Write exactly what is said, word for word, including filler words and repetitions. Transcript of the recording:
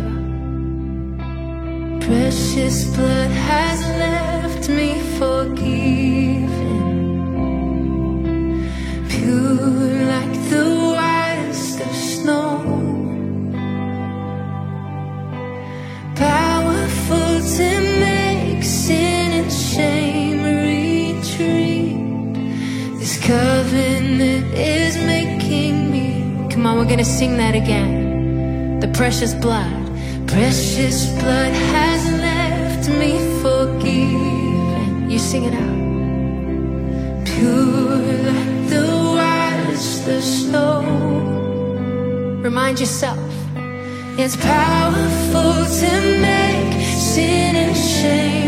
together. Precious blood has left me forgiven, pure like the whitest of snow, powerful to make sin and shame retreat. This covenant is making me. Come on, we're gonna sing that again. The precious blood, precious blood has left me forgiven. You sing it out. Pure like the whitest of snow. Remind yourself, it's powerful to make sin and shame